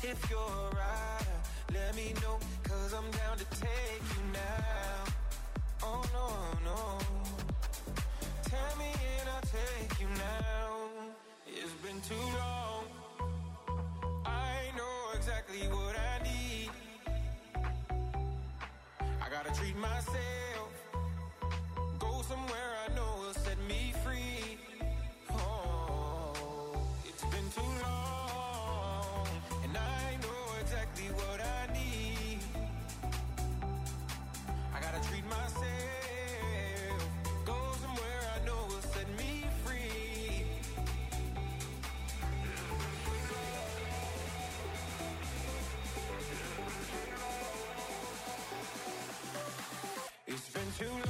If you're a rider, let me know, 'cause I'm down to take you now. Oh no, no. Tell me and I'll take you now. It's been too long. I know exactly what I need. I gotta treat myself. Go somewhere I know will set me free. Oh, it's been too long, and I know exactly what I need. I gotta treat myself. Go somewhere I know will set me free. It's been too long.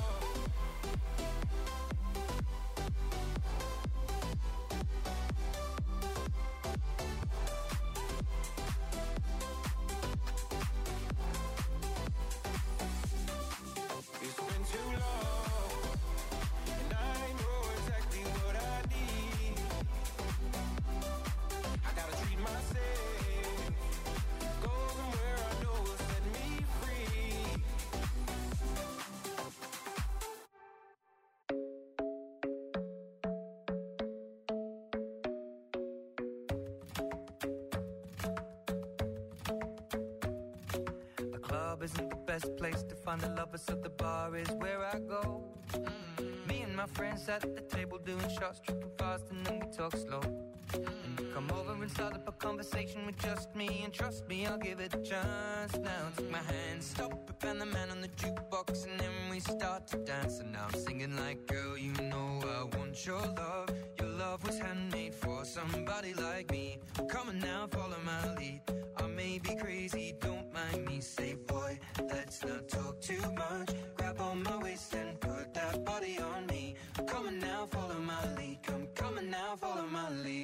Isn't the best place to find the lovers, so the bar is where I go. Me and my friends at the table doing shots, tripping fast, and then we talk slow. And you come over and start up a conversation with just me, and trust me, I'll give it a chance. Now take my hand, stop it, and the man on the jukebox, and then we start to dance. And now I'm singing like, girl, you know I want your love. Your love was handmade for somebody like me. Come on now, follow my lead. I may be crazy, don't mind me. Say, boy, let's not talk too much. Grab on my waist and put that body on me. Come on now, follow my lead. Come on now, follow my lead.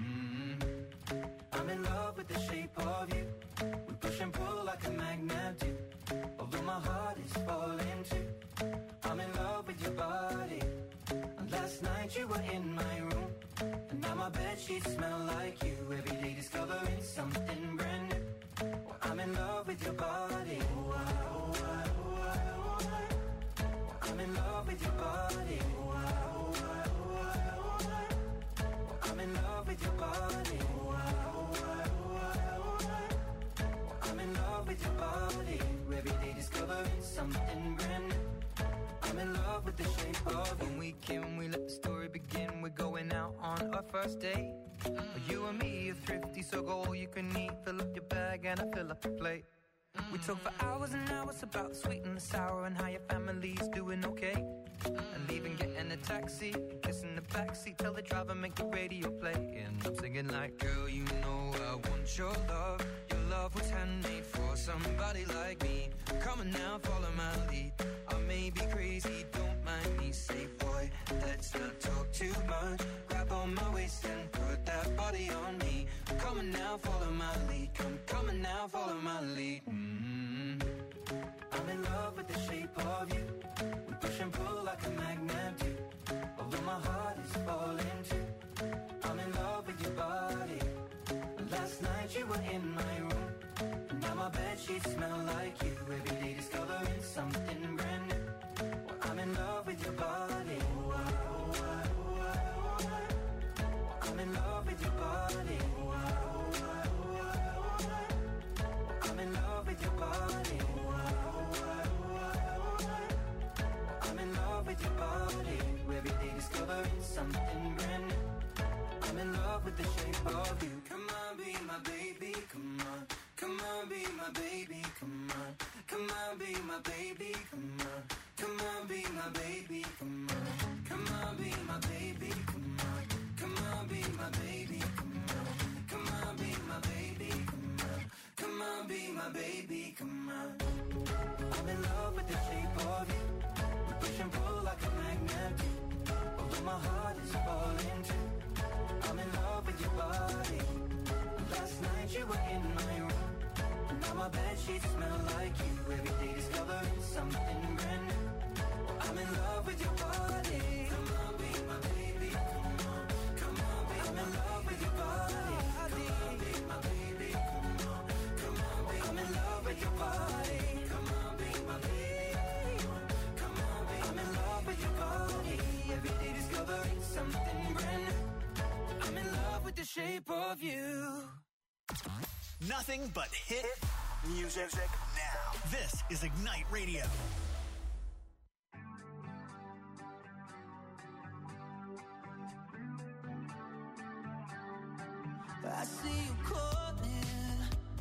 I'm in love with the shape of you. We push and pull like a magnet do. Although my heart is falling too. I'm in love with your body. And last night you were in my room, and now my bedsheets smell like you. Every day discovering something brand new. Well, I'm in love with your body. Oh, I, oh, I, oh, I, oh, I. Well, I'm in love with your body. Oh, I, oh, I, oh, I, oh, I. Well, I'm in love with your body. Oh, I, oh, I, oh, I, oh, I. Well, I'm in love with your body. Every day discovering something brand new. I'm in love with the shape of you. When we can, we let the story begin. We're going out on our first date. You and me are thrifty, so go all you can eat. Fill up your bag and I fill up the plate. We talk for hours and hours about the sweet and the sour, and how your family's doing okay. And leaving, getting a taxi, kissing the backseat, tell the driver make the radio play. And I'm singing like, girl, you know I want your love. Your love was handmade for somebody like me. Come on now, follow my lead. I may be crazy, don't mind me. Say, boy, let's not talk too much. Grab on my waist and put that body on me. Come on now, follow my lead. Come on now, follow my lead. I'm in love with the shape of you. We push and pull like a magnet do. Although my heart is falling too. I'm in love with your body. Last night you were in my room, and now my bedsheets smell like you. Every day discovering something brand new. Well, I'm in love with your body. Oh, I, oh, I, oh, I, oh, I. Well, I'm in love with your body. Oh, I, oh, I, oh, I, oh, I. Well, I'm in love with your body. Oh, I, oh, I, oh, I, oh, I. Well, I'm in love with your body. Every day discovering something brand new. I'm in love with the shape of you. Come on, be my baby, come on. Come on, be my baby, come on. Come on, be my baby, come on. Come on, be my baby, come on. Come on, be my baby, come on. Come on, be my baby, come on. Come on, be my baby, come on. Come on, be my baby, come on. I'm in love with the shape of you. We push and pull like a magnet do. Although my heart is falling too. I'm in love with your body. Last night you were in my room, and now my bedsheets smell like you. Every day discovering something brand new. I'm in love with your body. Come on, be my baby. Come on, come on, be I'm in love with your body. Come on, be my baby. Come shape of you. Nothing but hit music now. This is Ignite Radio. I see you calling.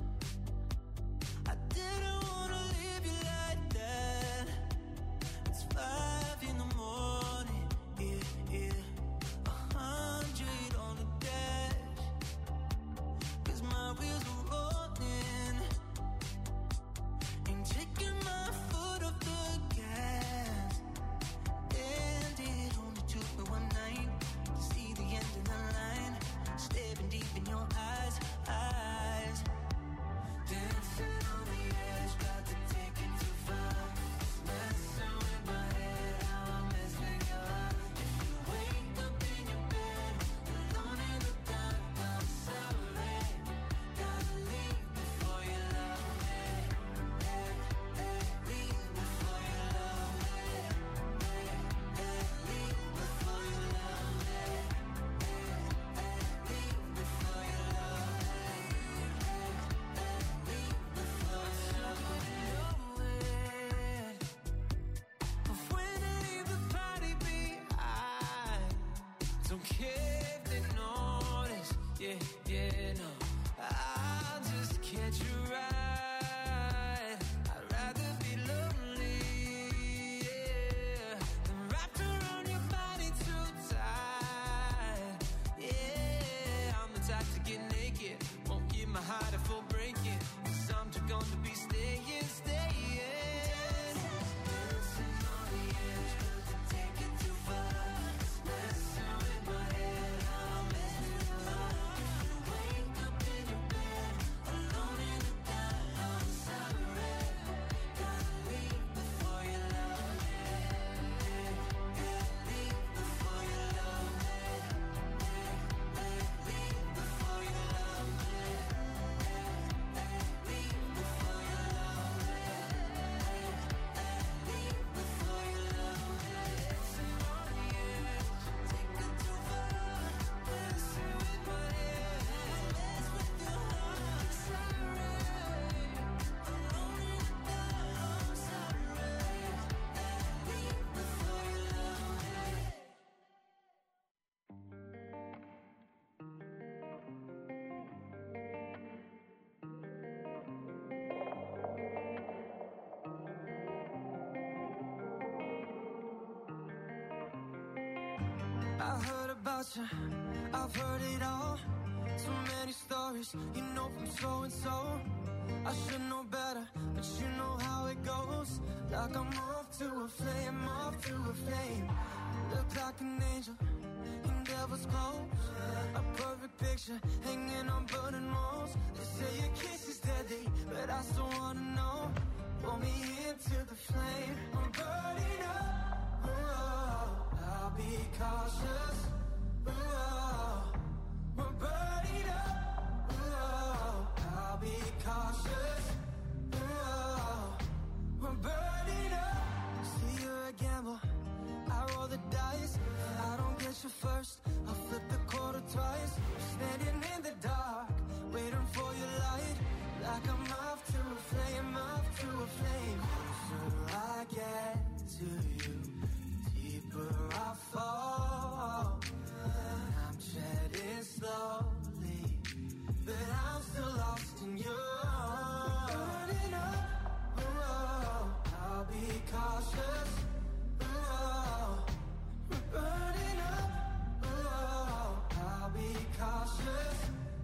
I didn't wanna leave you like that. It's 5 in the morning, yeah. 100 on the dash. 'Cause my wheels are rolling. Ain't taking my foot off the gas. And it only took me one night to see the end of the line. Staring deep in your eyes. Dancing on the edge, got to take it too far. Messing with my head, how I mess with your heart. If you wake up in your bed, alone in the dark, I'm sorry. Gotta leave before you love me. Leave before you love me. Leave before you love me. Don't care if they notice, yeah, no. I'll just catch you right. I'd rather be lonely, yeah, than wrapped around your body too tight. Yeah, I'm the type to get naked, won't give my heart a full breaking. 'Cause I'm too gone to be staying. Dancing on the edge, but to take it too far. Messing with my head, I'm messing with your heart. If you wake up in your bed, alone in the dark, I'm sorry. Gotta leave before you love me. Leave before you love me. Leave before you love me. Leave before you love me. Leave before you love me. Dancing on the edge, take it too far. Messing with my head, mess with your heart. Sorry, alone in the dark, I'm sorry. Leave before you love me. I heard about you, I've heard it all. So many stories, you know from so and so. I should know better, but you know how it goes. Like I'm off to a flame, off to a flame. Look like an angel in devil's clothes. A perfect picture hanging on burning walls. They say your kiss is deadly, but I still wanna know. Pull me into the flame, I'm burning up. Oh, I'll be cautious. Oh, we're burning up. Oh, I'll be cautious. Oh, we're burning up. See, you're a gamble. I roll the dice. I don't get you first. I'll flip the quarter twice. Standing in the dark, waiting for your light. Like I'm off to a flame, off to a flame. So I get to you, deeper I fall. I'm treading slowly, but I'm still lost in you. Burning up, oh, I'll be cautious. Oh, we're burning up, oh, I'll be cautious.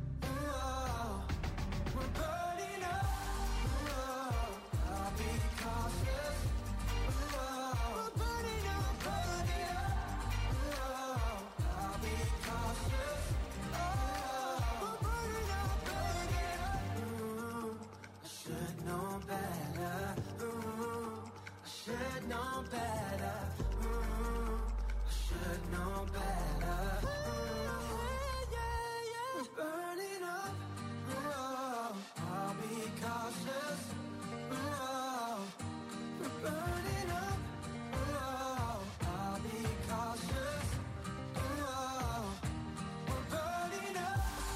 Oh, we're burning up, oh, I'll be cautious. Oh, we're burning up, burning up. Oh, I'll be cautious. Oh, we're burning up, burning up. Ooh, I should know better. Ooh, I should know better. Ooh, I should know better. Ooh, yeah. We're burning up. Oh, I'll be cautious. Oh, we're burning up. Oh, I'll be cautious. Oh, we're burning up.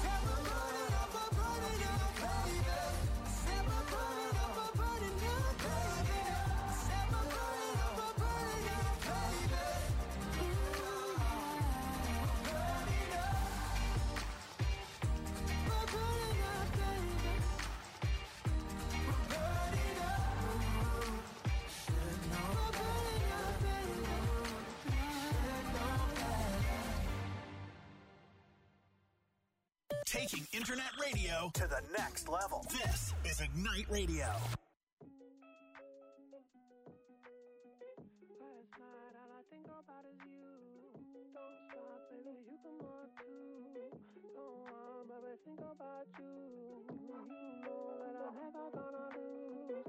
internet radio to the next level. This is Ignite Radio. Last night, all I think about is you. Don't stop, baby, you can more too. Don't want, baby, think about you. You know that I'm never gonna lose.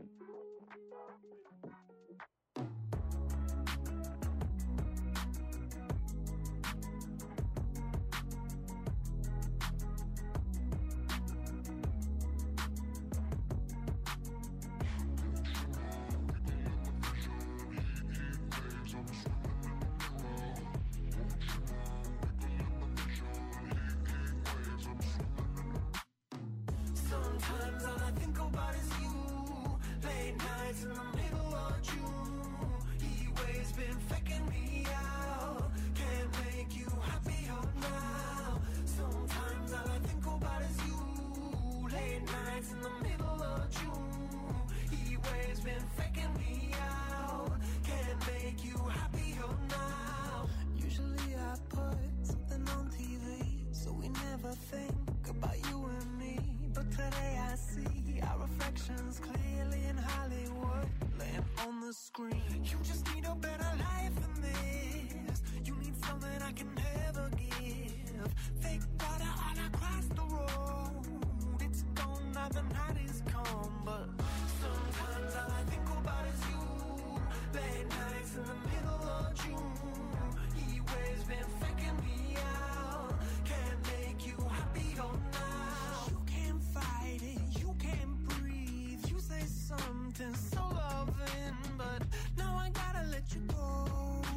Sometimes all I think about is you. Late nights in the middle of June. He waves been faking me out. Can't make you happier now. Sometimes all I think about is you. Late nights in the middle of June. He waves been faking me out. Can't make you happier now. Usually I put something on TV, so we never think about you and me. But today I see our reflections clearly in Hollywood, laying on the screen. You just need a better life than this. You need something I can never give. Fake water all across the road. It's gone now, the night is come. But sometimes all I think about is you. Late nights in the middle of June. He waves been faking me out. Can't make you happier now. You can't fight it, you can't breathe. You say something so loving, but now I gotta let you go.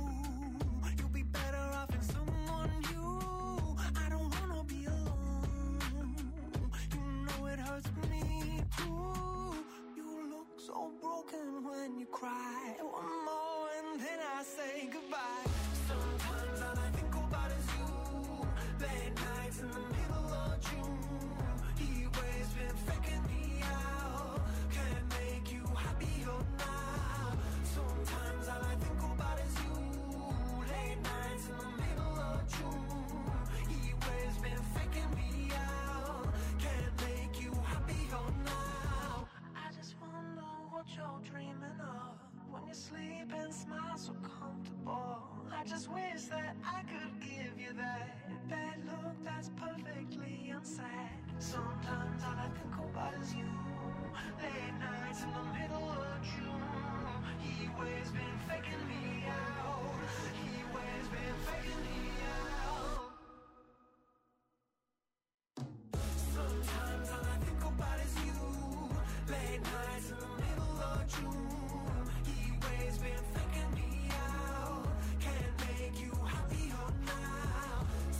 You'll be better off in someone new. I don't wanna be alone. You know it hurts me too. You look so broken when you cry. One more and then I say goodbye. Sometimes all I think about is you. Late nights in the middle of June. He waves been faking me out. Can't make you happier now. Sometimes all I think about is you. Late nights in the middle of June. He waves been faking me out. Can't make you happier now. I just wonder what you're dreaming of when you sleep and smile so comfortable. I just wish that I could give you that look that's perfectly unsaid. Sometimes all I think about is you. Late nights in the middle of June. He waves been faking me out. He waves been faking me out. Sometimes all I think about is you. Late nights in the middle of June. He waves been faking me out. Can't make you happier now.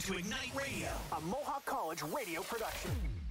to Ignite Radio, a Mohawk College radio production.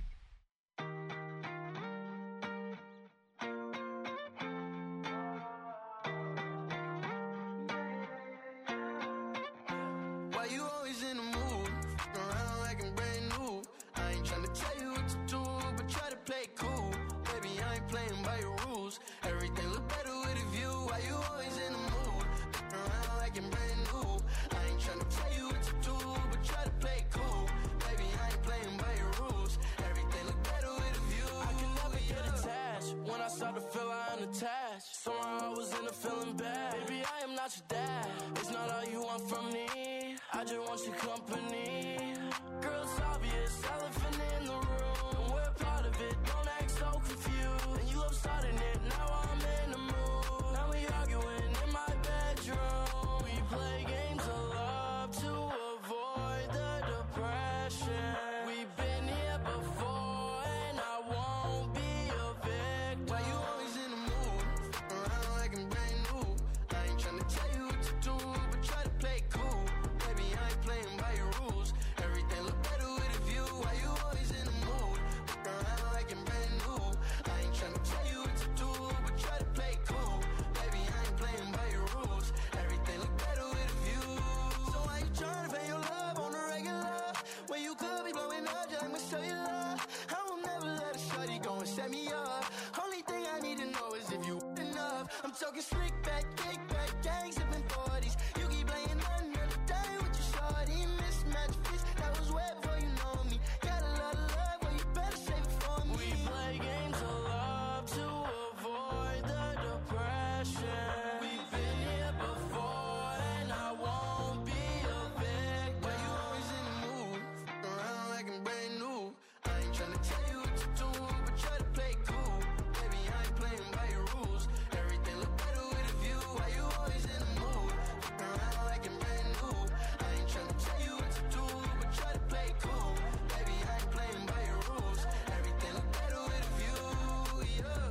Why you always in the mood? Around like I'm brand new. I ain't tryna tell you what to do, but try to play cool. Baby, I ain't playing by your rules. Everything look better with a view. Why you always in the mood? Around like I'm brand new. I ain't tryna tell you what to do, but try to play cool. Baby, I ain't playing by your rules. Everything look better with a view. I can never get attached. When I start to feel I am attached, somehow I was in a feeling bad. Baby, I am not your dad. It's not all you want from me. I just want your company. Girl, it's obvious, elephant in the room. And we're part of it, don't act so confused. And you love starting it, now I'm in the mood. Now we arguing in my bedroom. We play games of love to avoid the depression. We've been here before and I won't be a victim. Why you always in the mood? Around like I'm brand new. I ain't tryna tell you what to do, but try to play cool. Baby, I ain't playing by your rules. Everything look better with a view. Why you always in the mood? Around like I'm brand new. I ain't tryna tell you what to do, but try to play cool. Baby, I ain't playing by your rules. Everything look better with a view. So why you tryna pay your love on the regular? When you could be blowing up, just I'ma show you love. I will never let a shorty go and set me up. Only thing I need to know is if you enough. I'm talking slick back, kick back, gang sipping 40s. You keep playing another day with your shorty. Mismatch fist, that was way before you know me. Got a lot of love, but you better save it for me. We play games of love to avoid the depression. We've been here before and I won't be a victim. Why you always in the mood? Around like I'm brand new. I ain't tryna tell you what to do, but try to play cool. Baby, I ain't playing by your rules. Everything look better with a view. Why you always in the mood? Around like I'm brand new. I ain't tryna tell you what to do, but try to play cool. Baby, I ain't playing by your rules. Everything look better with a view, yeah.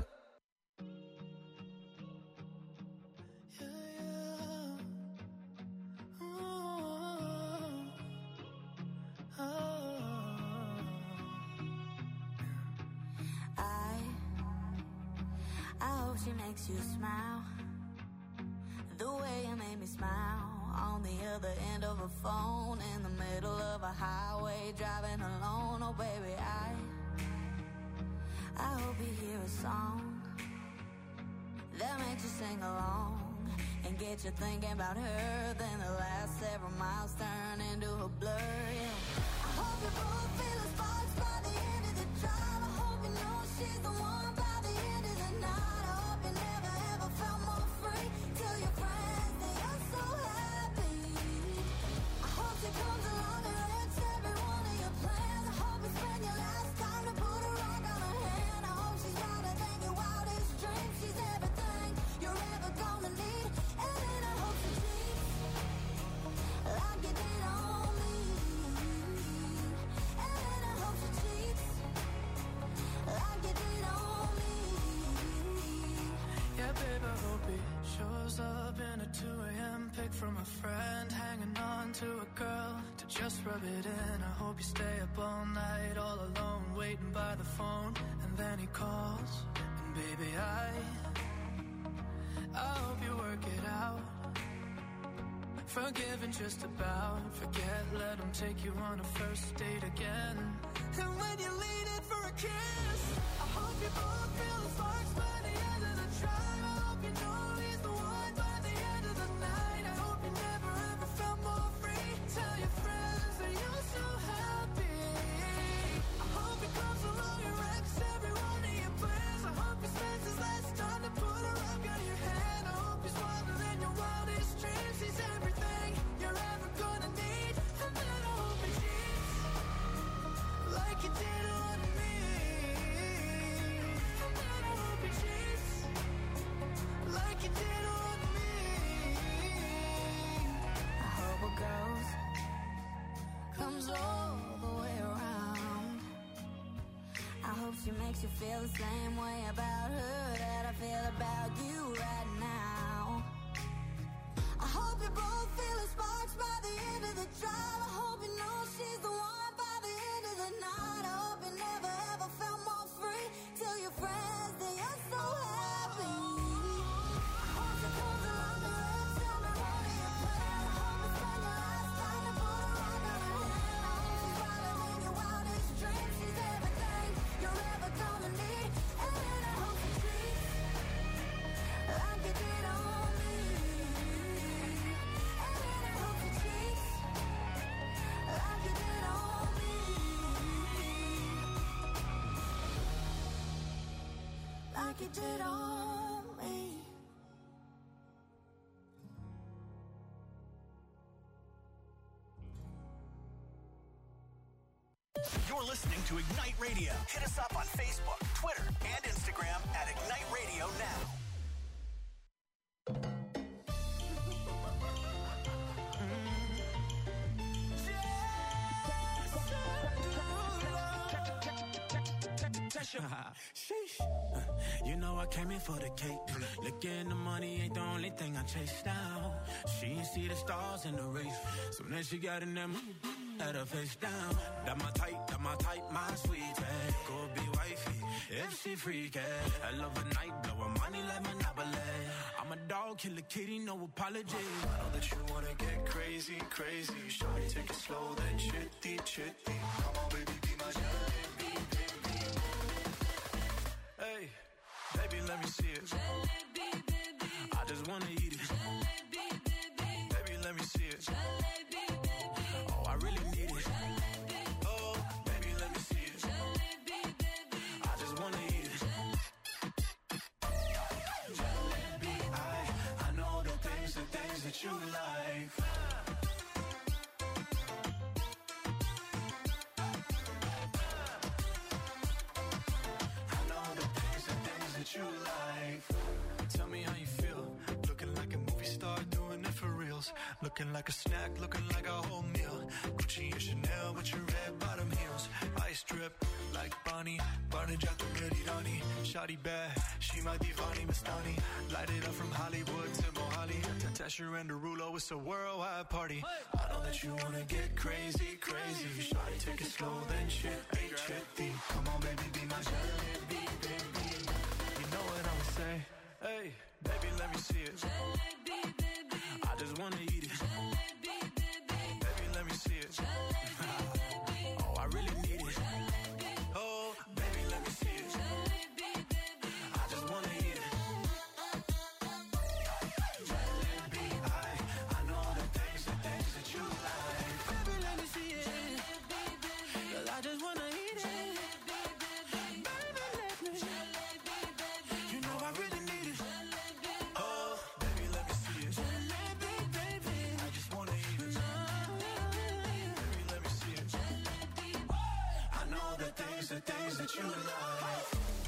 I hope she makes you smile the way you made me smile on the other end of a phone in the middle of a highway driving alone. Oh baby, I hope you hear a song that makes you sing along and get you thinking about her. Then the last several miles turn into a blur, yeah. I hope you both feel the sparks by the end of the drive. I hope you know she's the one by the end of the night. I hope you never ever felt more free. Tell your friends that you're so happy. I hope she comes along and wrecks every one of your plans. I hope you spend your last time to put a rock on her hand. I hope she's wilder than your wildest dreams. She's everything you're ever gonna need. And then I hope she cheats like you did on me. And then I hope she cheats like you did on me. Yeah, babe, I hope he shows up in a 2 a.m. pic from a friend, hanging on to a girl to just rub it in. I hope you stay up all night, all alone, waiting by the phone, and then he calls. And baby, I hope you work it out. Forgiving just about, forget, let him take you on a first date again. And when you lean in for a kiss, I hope you both feel the sparks by the end of the drive. I hope you know he's the one by the end of the night. I hope you never ever felt more free. Tell your friends that you're so happy. I hope he comes along and wrecks every one of your plans. I hope he spends his last time to put a rock on your hand. I hope he's wilder than your wildest dreams. He's everything you're ever gonna need. And then I hope he cheats like you did on me. And then I hope he cheats like you did on me. I hope a ghost comes all the way around. I hope she makes you feel the same way about her that I feel about you right now. I hope you both feel the sparks by the end of the drive. I hope you know at night. I hope you never ever felt more free. Tell your friends that you're so happy. Hope you comes along the red, tell me what do you plan? I hope it's been your last time to put a rock on her hand. I hope she's brighter than your wildest dreams. She's everything you're ever gonna need. And I hope she treats like you did on me. And I hope she treats like you did on me. Like you did on me. You're listening to Ignite Radio. Hit us up on Facebook, Twitter, and Instagram at Ignite Radio Now. Sheesh. You know I came in for the cake. Looking the money ain't the only thing I chase down. She ain't see the stars in the race. So then she got in them, had her face down. That my type, my sweet. Go be wifey, if she freaky. I love a night, blow her money like Monopoly. I'm a dog, kill a kitty, no apology. I know that you wanna get crazy, crazy. Shawty, take it slow, then chitty, chitty. Come on, baby, be my jalebi, baby. Hey, baby, let me see it. Jalebi, baby. I just wanna eat it. Jalebi, baby. Baby, let me see it. Jalebi, baby. Oh, I really need it. Jalebi. Oh, baby, let me see it. Jalebi, baby. I just wanna eat it. Jalebi, I know the things that you like. I know the things that you like. Tell me how you feel. Looking like a movie star, doing it for reals. Looking like a snack, looking like a whole meal. Gucci and Chanel with your red bottom heels. Ice drip like Bonnie, Barney Jato Merirani. Shawty bad, she my divani Mastani. Light it up from Hollywood to Mohali. Tesher and Derulo, it's a worldwide party. I know that you wanna get crazy, crazy. Shawty, take it slow, then chitty, chitty. Come on, baby, be my jalebi, baby. You know what I'ma say? Hey, baby, let me see it. Jalebi, baby. I just wanna eat it. Jalebi, baby. Baby, let me see it. Oh, I really need it. Oh, baby, let me see it. I just wanna eat it. Jalebi, I know the things that you like. Baby, let me see it. 'Cause I just wanna eat it. Baby, let me. You know I really need it. Oh, baby, let me see it. Jalebi, baby. I just wanna eat it. Baby, let me see it. I know the things that you like.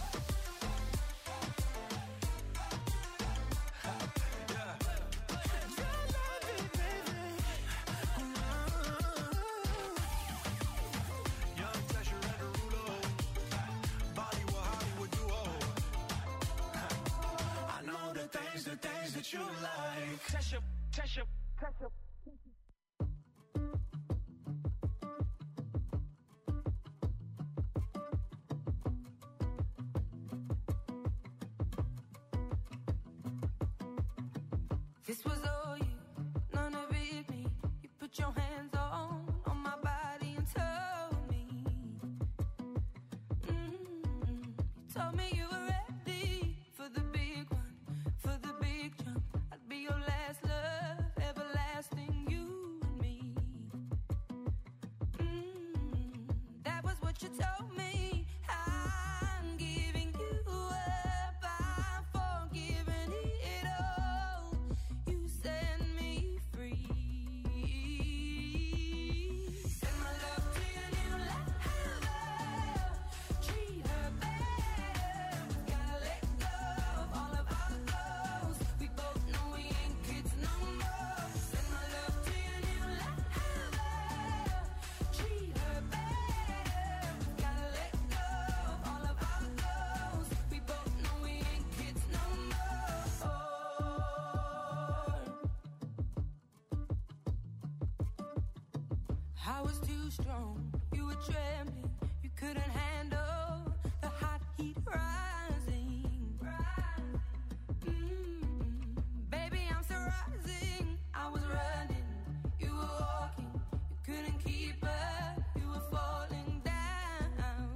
Yeah. Jalebi, baby. Young Tesher and Derulo. Bollywood, Hollywood duo. I know the things that you like. Tesha. This was all you, none of it me. You put your hands on my body and told me. You told me you were ready for the big one, for the big jump. I'd be your last love, everlasting, you and me. That was what you told me. I'm giving you up, I'm forgiving it all. You set me free. Send my love to your new lover. Treat her better. Gotta let go of all of our goals. We both know we ain't kids no more. Send my love to your new lover. Treat her better. Gotta let go of all of our goals. We both know we ain't kids no more. I was too strong, you were trembling. couldn't handle the hot heat rising. Baby, I'm still rising. I was running, you were walking, you couldn't keep up, you were falling down.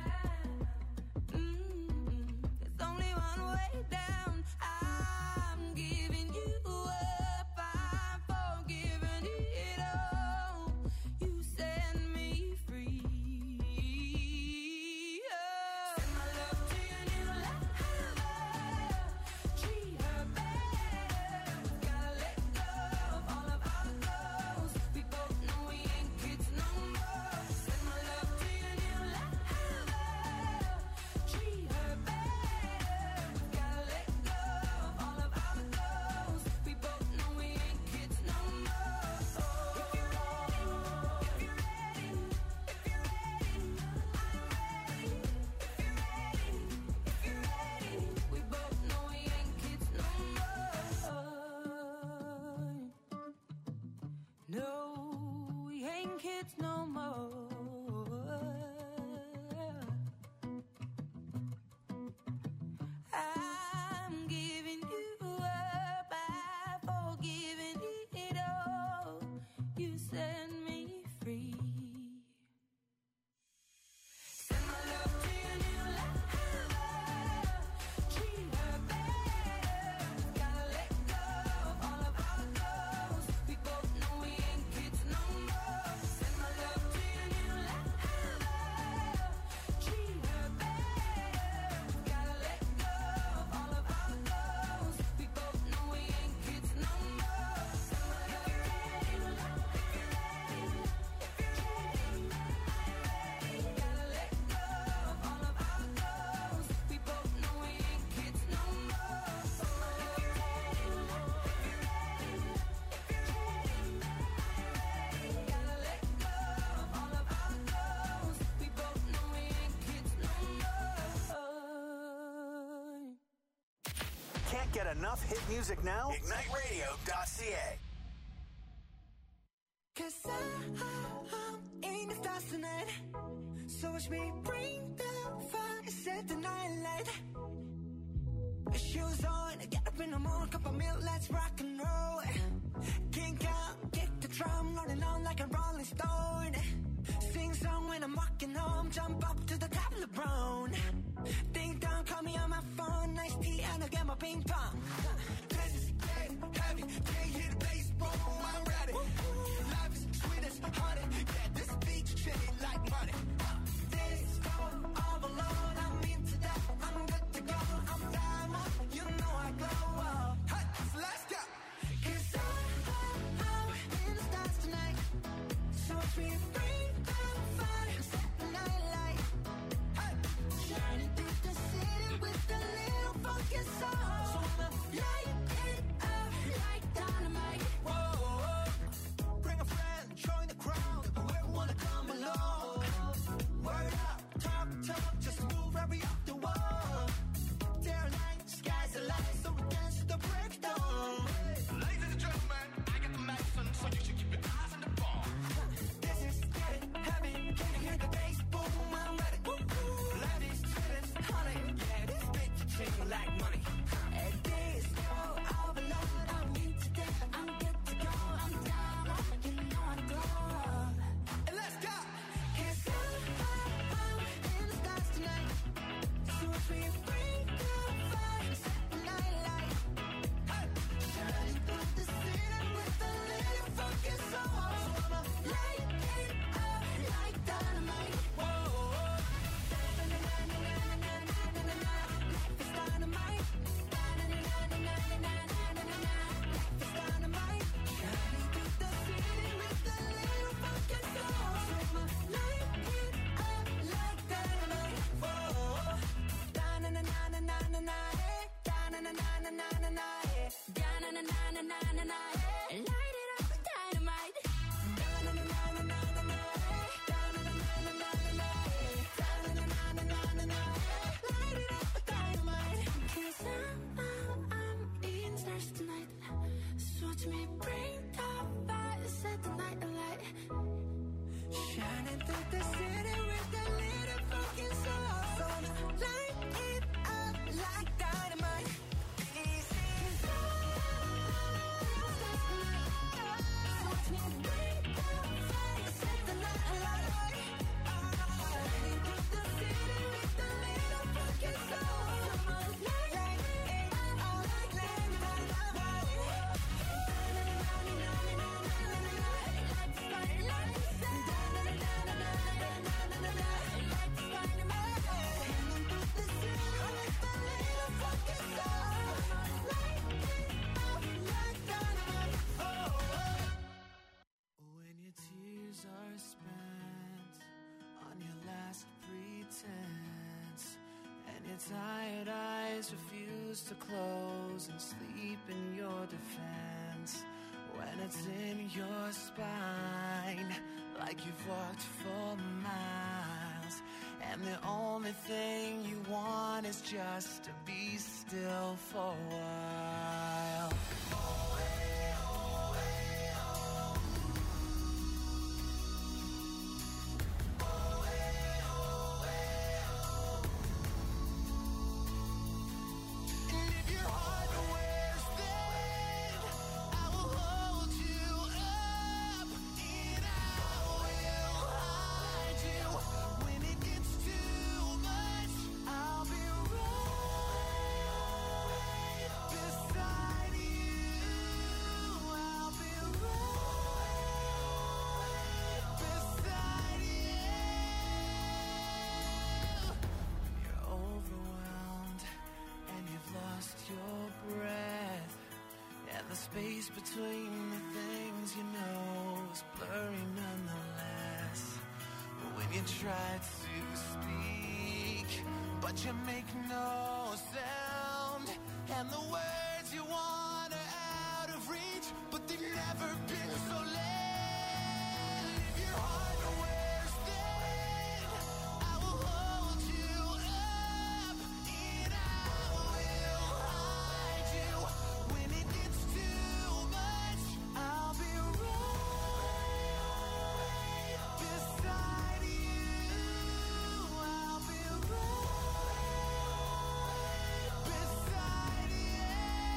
There's only one way down. I'm giving you up, I'm forgiving it all. You set me free. Send my love to your new lover. Treat her better. Gotta let go of all of our goals. We both know we ain't kids no more. Send my love to your new lover. Treat her better. Gotta let go of all of our goals. We both know we ain't kids no more. If you're ready, if you're ready, if you're ready, I'm ready. If you're ready, if you're ready, we both know we ain't kids no more. No, we ain't kids no more. I'm giving you up, I've forgiven it all. You set me free. Send my love to your new lover. Treat her better. Gotta let go of all of our goals. We both know we ain't kids no more. Send my love to your new lover. Treat her better. Gotta let go of all of our goals. We both know we ain't kids no more. Send my love to your new lover. If you're ready, if you're ready, I'm ready. Gotta let go of all of our goals. We both know we ain't kids no more. If you're ready, if you're ready, if you're ready, I'm ready. Gotta let go of all of our goals. We both know we ain't kids no more. Can't get enough hit music now? IgniteRadio.ca. Cause I'm in the stars tonight. So watch me bring the fire, set the night light. Shoes on, get up in the morning, cup of milk, let's rock and roll. Kink out, kick the drum, rolling on like a rolling stone. Sing song when I'm walking home, jump up to the top of the brown. Ding dong, call me on my phone, nice tea and I'll get my ping pong. This is getting heavy, can't hear the bass, boom, I'm ready. Life is sweet as honey, yeah, this beach shitty like money. This go all alone, I'm into that, I'm good to go, I'm diamond, you know I glow up. Hey, so let's go. Cause I'm in the stars tonight, so watch me bring the fire, set the night light. Hey, shining through the city with a little funky soul. So I'ma light it up like dynamite. Whoa, bring a friend, join the crowd, whoever wanna come along. Word up, talk, just move right up the wall. Day or night, sky's the light, so we dance to the breakdown. Ladies and gentlemen, I got the medicine, so you should keep your eyes on the ball. This is getting heavy, can you hear the bass? Boom, I'm ready. Life is sweet as honey, yeah, this bitch ching like money. And this go all alone, I'm into that, I'm good to go, I'm down, you know I glow. And let's go. Cause I'm in the stars tonight, so watch me bring the fire, set the night light. Hey, shining through the city with a little funky soul. So I'ma light it up like dynamite. Whoa, life is dynamite. Life is dynamite. Shining through the city with a little funky soul. So I'ma light it up like dynamite. Whoa, da-na-na-na-na-na-na, da-na-na-na-na-na-na, da-na-na-na-na-na-na, light it up with dynamite. Da-na-na-na-na-na-na, da-na-na-na-na-na-na, da-na-na-na-na-na-na, light it up with dynamite. 'Cause I'm in the stars tonight, so watch me bring the fire, set the night alight. Shining through the city with a little your tired eyes refuse to close and sleep in your defense. When it's in your spine, like you've walked for miles, and the only thing you want is just to be still for a while. Space between the things you know is blurry nonetheless. When you try to speak, but you make no sound, and the words you want are out of reach, but they've never been so loud. If your heart wears thin, I will hold you up, and I will hide you. When it gets too much, I'll be right beside you. I'll be right beside you.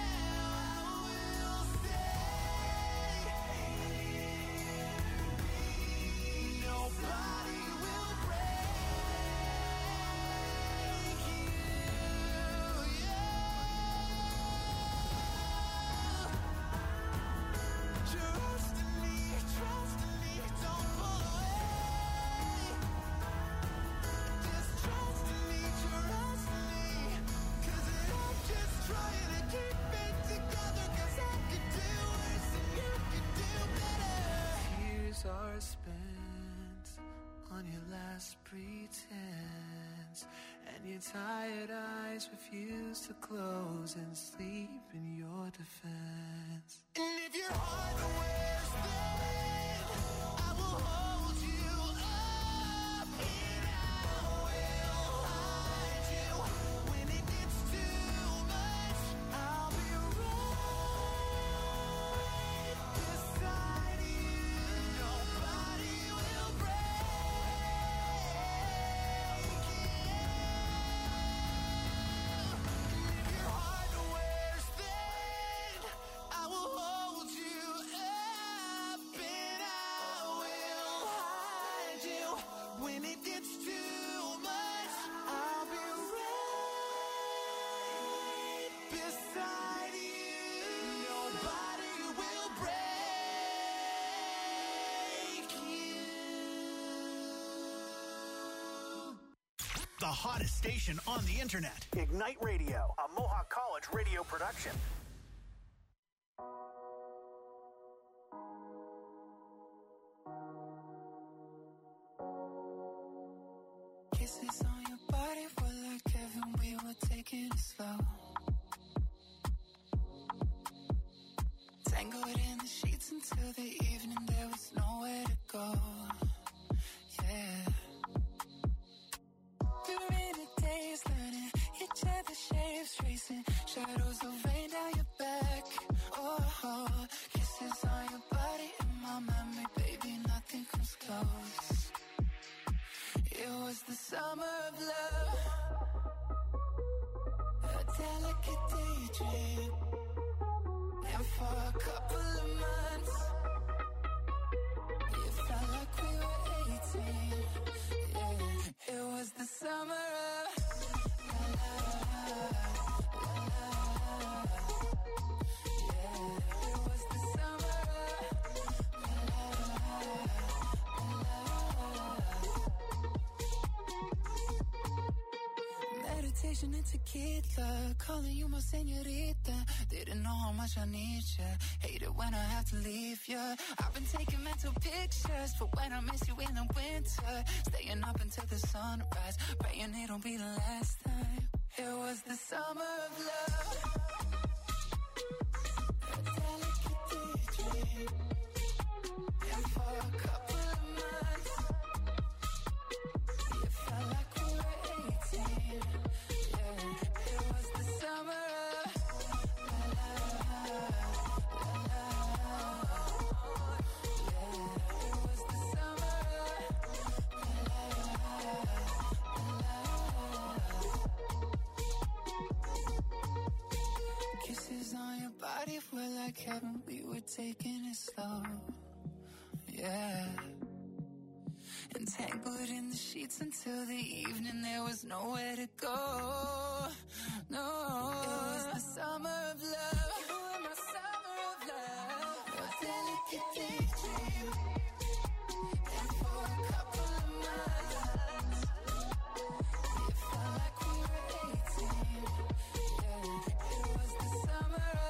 I will stay. Nobody will break you. Trust in me, don't pull away. Just trust in me, 'cause I'm just trying to keep it together, 'cause I could do worse and you could do better. Tears are spent on your last pretense, and your tired eyes refuse to close and sleep in your defense. And if your heart wears thin, I will hold you up, and I will hide you. When it gets too much, I'll be right beside you. Nobody will break you. If your heart wears thin, I will hold you up, and I will hide you. When it gets too much, I'll be right beside you. Nobody will break you. The hottest station on the internet. Ignite Radio, a Mohawk College radio production. Kisses on your body were like heaven, we were taking it slow. Tangled in the sheets until the evening, there was nowhere to go. Yeah. We were in the days learning each other's shapes, tracing shadows of rain down your back. Oh, kisses on your body in my memory, baby, nothing comes close. It was the summer of love, a delicate daydream, and for a couple of months, it felt like we were 18. Yeah. It was the summer of la la la la la. Yeah. It was the summer of la la la la. Meditation and tequila, calling you my señorita. Didn't know how much I need you. Hate it when I have to leave you. I've been taking mental pictures for when I miss you in the winter. Staying up until the sunrise, praying it'll be the last time. It was the summer of love. A delicate daydream. And for a couple of months, it felt like we were 18. Yeah, it was the summer of kisses on your body were like heaven. We were taking it slow. Yeah. Entangled in the sheets until the evening. There was nowhere to go. No. It was the summer of love. You were my summer of love. A delicate daydream. And for a couple of months, it felt like we were 18. Yeah. It was the summer of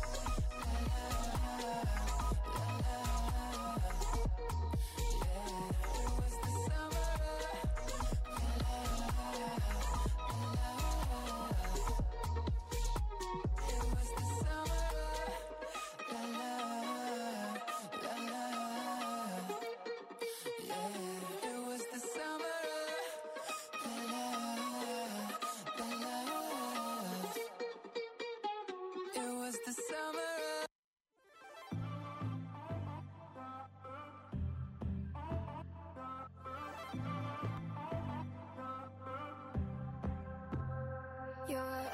You're a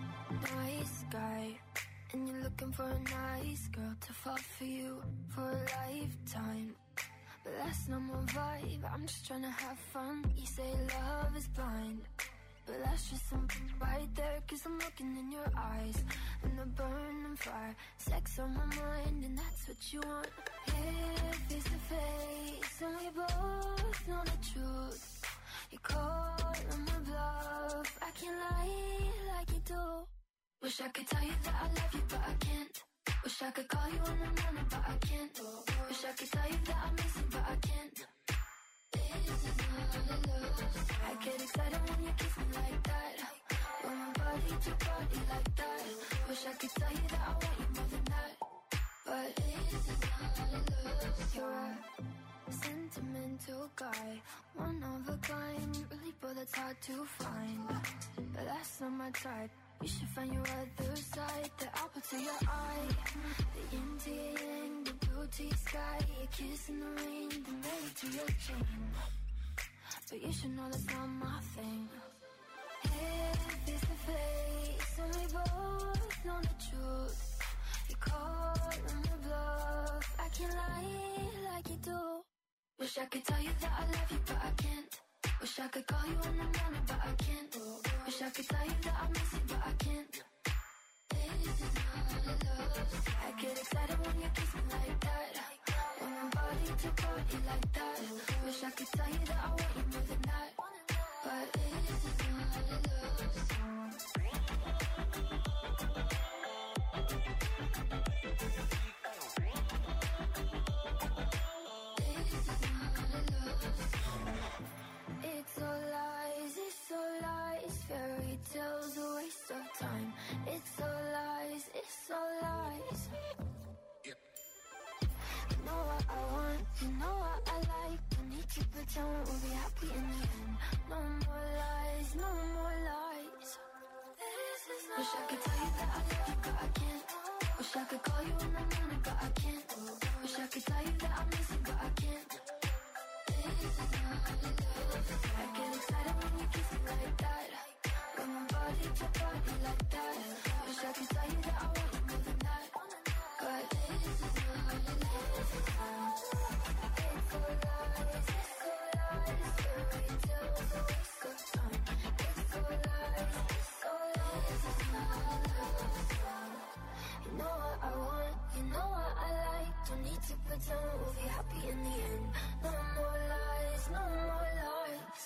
nice guy, and you're looking for a nice girl to fall for you for a lifetime. But that's not my vibe, I'm just trying to have fun. You say love is blind, but that's just something right there. Cause I'm looking in your eyes, and the burning fire. Sex on my mind, and that's what you want. Here, face to face, and we both know the truth. You call on my bluff, I can't lie like you do. Wish I could tell you that I love you, but I can't. Wish I could call you in the morning, but I can't. Wish I could tell you that I miss you, but I can't. This is not love. I get excited when you kiss me like that. When my body to body like that. Wish I could tell you that I want you more than that. But this is not love. You're a sentimental guy, one of a kind, really, but that's hard to find. But that's not my type. You should find your other side. The apple to your eye, the yin to your yang, the blue to your sky, a kiss in the rain, the melody to your chain. But you should know that's not my thing. Here, face to face, and we both know the truth. You call on my bluff, I can't lie like you do. Wish I could tell you that I love you, but I can't. Wish I could call you in the morning, but I can't. Wish I could tell you that I miss you, but I can't. This is not love. I get excited when you kiss me like that. When my body to body like that. Wish I could tell you that I want you more than that. But this is not love. It's all lies, fairy tales, a waste of time. It's all lies, You know what I want, you know what I like. Don't need to pretend we'll be happy in the end. No more lies, no more lies. Wish I could tell you that I love you, but I can't. Wish I could call you in the morning, but I can't. Wish I could tell you that I miss you, but I can't. I get excited when you kiss me like that. When my body to body like that. Wish I could tell you that I want you more than that. But this is not love. It's all lies, fairy tales, a waste of time. It's all lies, it's not love. You know what I want, you know what I like. Don't need to pretend we'll be happy in the end. No more lies, no more lies.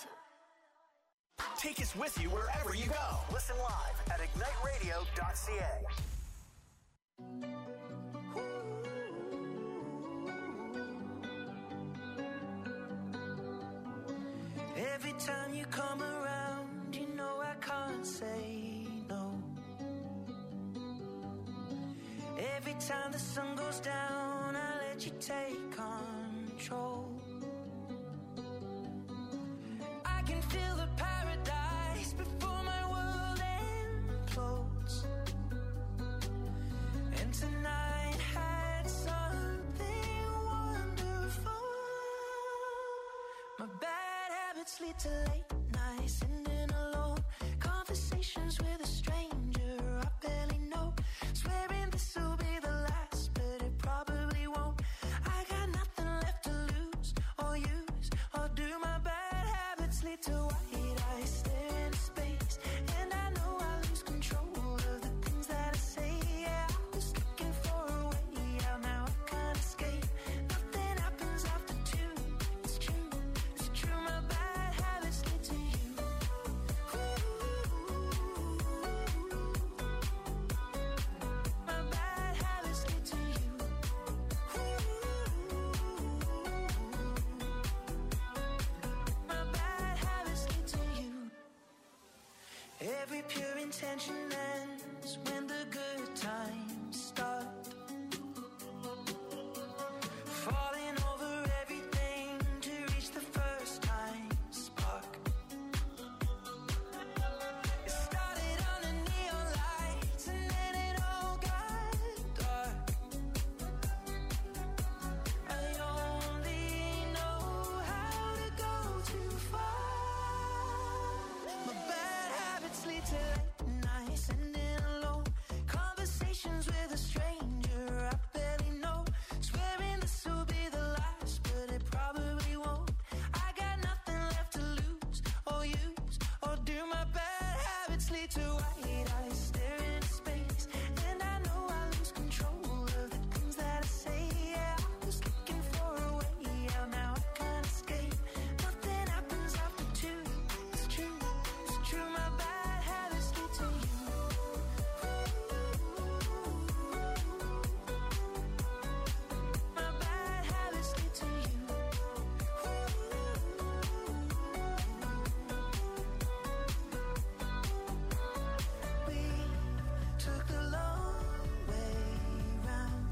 Take us with you wherever you go. Listen live at IgniteRadio.ca. Every time you come around, you know I can't say no. Every time the sun goes down, I let you take control. I can feel the paradise before my world implodes. And tonight had something wonderful. My bad habits lead to late nights, sitting alone. Conversations with a stranger I barely know. Swearing this will be the last, but it probably won't. I got nothing left to lose or use or do. My bad habits lead to white eyes stare into space, and I know I lose control of the things that I say. Yeah, I was looking for a way out, now I can't escape. Nothing happens after two. It's true, it's true. My bad habits lead to you. My bad habits lead to you. My bad habits lead to you. Every pure intention ends when the good times start. Falling over everything to reach the first time spark. It started under neon lights and then it all got dark. I only know how to go too far. My bad habits lead to late nights, sitting alone. Conversations with a stranger I barely know. Swearing this will be the last, but it probably won't. I got nothing left to lose or use or do. My bad habits lead to white eyes stare into space, and I know I lose control of the things that I say. Yeah, I was looking for a way out, now I can't escape. Nothing happens after two. It's true, it's true. My bad habits lead to you. My bad habits lead to you. We took the long way round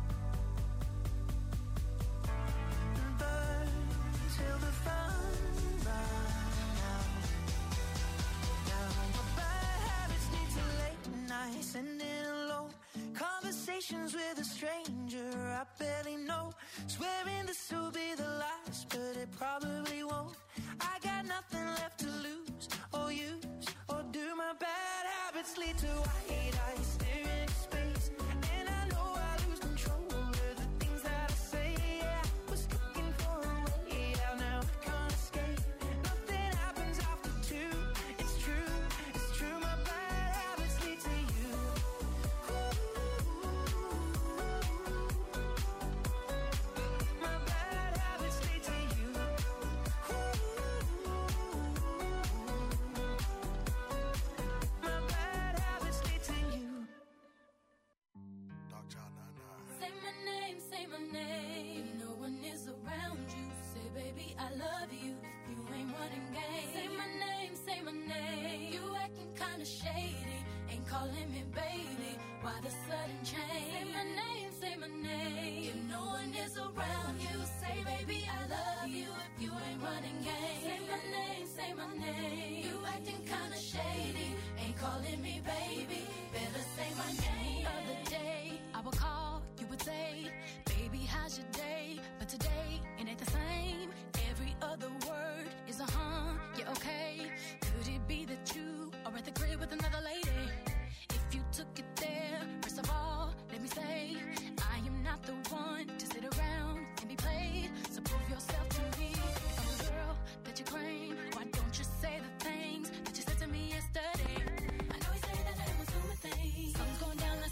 and burned till the fun ran out. Now my bad habits lead to late nights, sitting alone. Conversations with a stranger I barely know. Swearing this will be the last, but it probably won't. I got nothing left to lose or use or do. My bad habits lead to white eyes stare into space, and I know I lose control of the things that I say. Yeah, I was looking for a way out, now I can't escape. Nothing happens after two. It's true, it's true. My bad habits lead to you. My bad habits lead to you. My bad habits lead to you. Say my name, say my name. No one is around you. Say, baby, I love you. You ain't running game. Say my name, say my name. You acting kinda shady. Ain't calling me baby. Why the sudden change? Say my name, say my name. If no one is around you, say, baby, I love you. If you ain't running game. Say my name, say my name. You acting kinda shady. Ain't calling me baby. Better say my name. Other day, I would call, you would say, baby, how's your day? But today, it ain't the same. Every other word is a yeah, okay. Could it be that you are at the crib with another lady? If you took it there, first of all, let me say, I am not the one to sit around and be played. So prove yourself to me. If I'm the girl that you claim, why don't you say the things that you said to me yesterday? I know you say that I was doing things. Something's going down, let's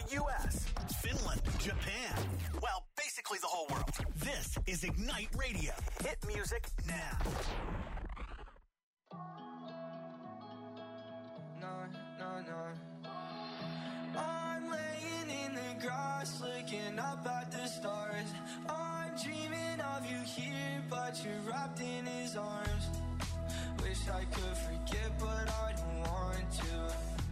U.S., Finland, Japan. Well, basically the whole world. This is Ignite Radio. Hit music now. No. I'm laying in the grass, looking up at the stars. I'm dreaming of you here, but you're wrapped in his arms. Wish I could forget, but I don't want to.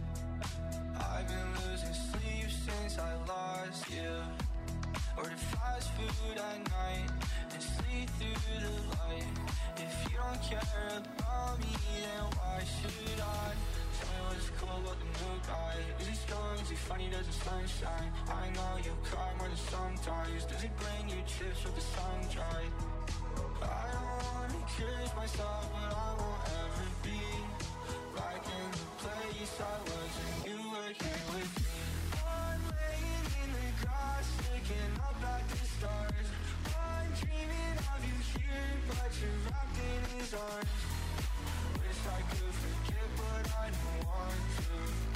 I've been losing sleep since I lost you. Order fast food at night and sleep through the light. If you don't care about me, then why should I? Tell me what's cool about the new guy. Is he strong? Is he funny? Does the sun shine? I know you cry more than sometimes. Does he bring you chips with the sun dry? I don't wanna curse myself, but I won't ever be back in the place I was when you were here with me. I'm laying in the grass, looking up at the stars. I'm dreaming of you here, but you're wrapped in his arms. Wish I could forget, but I don't want to.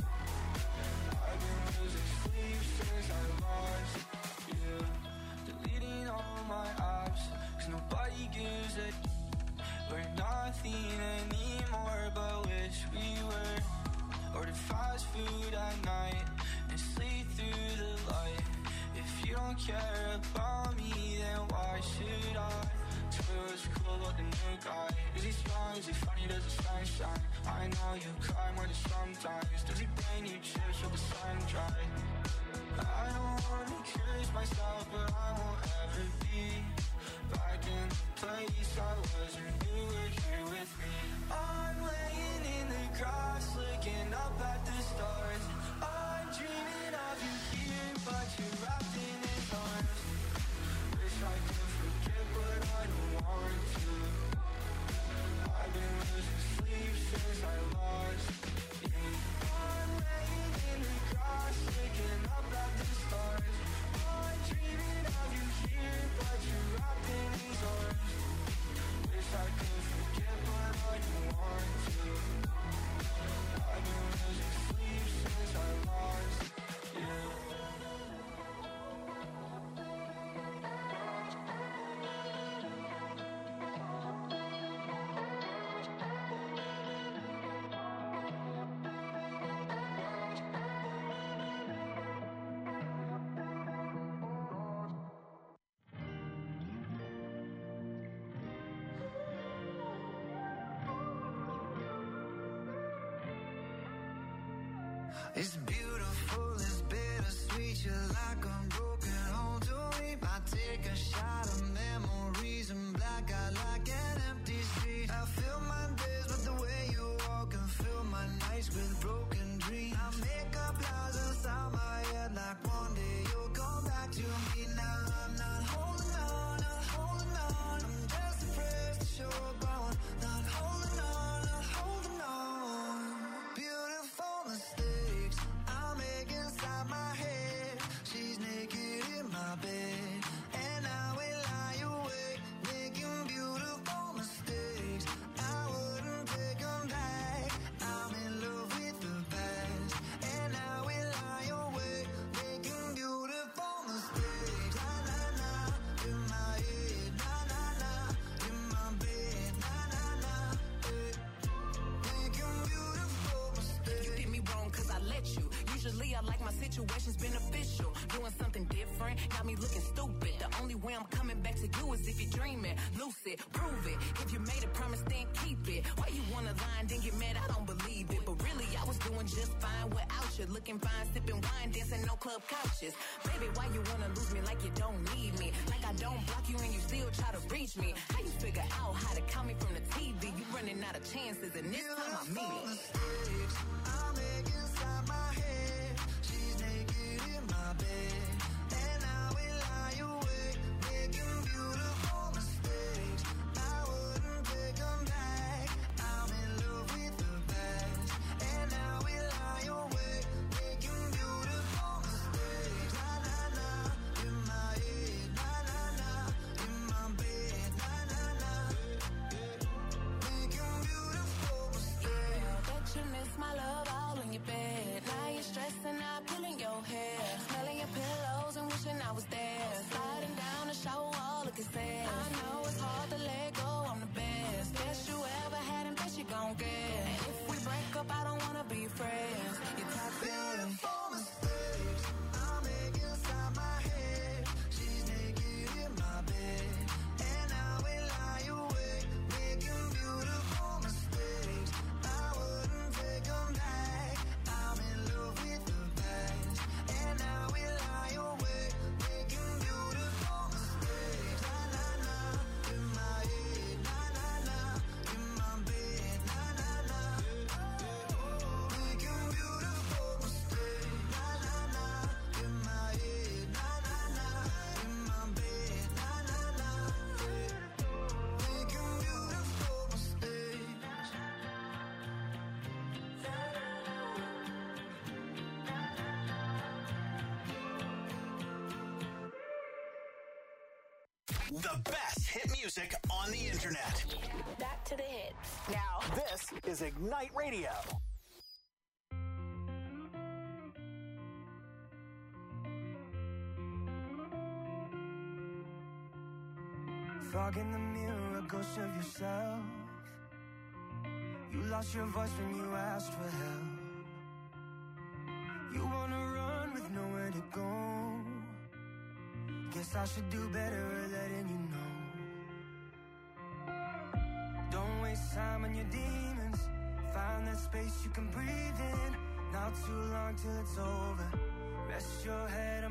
I've been losing sleep since I lost you. Deleting all my apps, 'cause nobody gives a we're nothing anymore, but wish we were. Order fast food at night and sleep through the light. If you don't care about me, then why should I? Tell me what's cool about the new guy. Is he strong? Is he funny? Does the sun shine? I know you cry more than sometimes. Does he bring you chips with the sun dry? I don't wanna curse myself, but I won't ever be back in the place I was when you were here with me. I'm laying in the grass, looking up at the stars. I'm dreaming of you here, but you're wrapped in his arms. Wish I could forget, but I don't want to. I've been losing sleep since I lost you. I'm laying in the grass, looking up at the stars. I'm dreaming of you here, but you're wrapped in his arms. Wish I could forget, but I don't want to. I've been losing sleep since I lost you. It's beautiful, it's bittersweet. You're like a broken home to me. I take a shot of memories and black out like an empty street. I fill my days with the way you walk and fill my nights with broken dreams. I make up lies inside my head like one day you'll come back to me. Now I'm not holding on, not holding on. I'm just afraid to show up on. Not holding on, not holding on. Beautiful mistakes I make inside my head. She's naked in my bed, and I will lie awake, making beautiful mistakes. I wouldn't take them back. I'm in love with the past, and I will lie awake, making beautiful mistakes. Na na na, in my head, na na na, in my bed, na na na, making beautiful mistakes. You did me wrong 'cause I let you. Usually I like my situations beneficial. Doing something different got me looking stupid. The only way I'm coming back to you is if you're dreaming. Lucid, prove it. If you made a promise, then keep it. Why you wanna lie and then get mad? I don't believe it. But really, I was doing just fine without you. Looking fine, sipping wine, dancing on club couches. Baby, why you wanna lose me like you don't need me? Like I don't block you and you still try to reach me. How you figure out how to call me from the TV? You running out of chances and this time I mean it. Mistakes I make inside my head. She's naked in my bed, and I will lie awake, making beautiful mistakes. I wouldn't take them back. I'm in love with the past, and I will lie awake, making beautiful mistakes. Na na na, in my head, na na na, in my bed, na na na, making beautiful mistakes. Yeah, bet you miss my love all in your bed. Now you're stressing out, pulling your hair. The best hit music on the internet. Back to the hits. Now, this is Ignite Radio. Fog in the mirror, a ghost of yourself. You lost your voice when you asked for help. You wanna run with nowhere to go. Guess I should do better at letting you know. Don't waste time on your demons. Find that space you can breathe in. Not too long till it's over. Rest your head on